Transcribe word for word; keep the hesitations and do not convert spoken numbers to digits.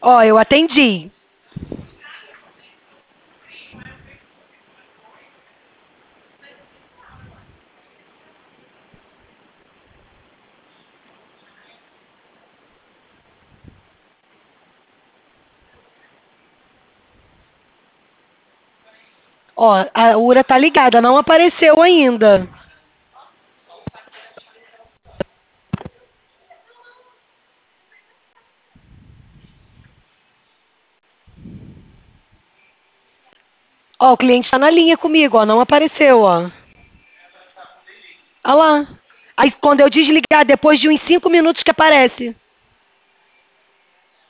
Ó, eu atendi. Ó, a URA tá ligada, não apareceu ainda. Ó, o cliente tá na linha comigo, ó, não apareceu, ó. Olha lá. Aí quando eu desligar, depois de uns cinco minutos que aparece.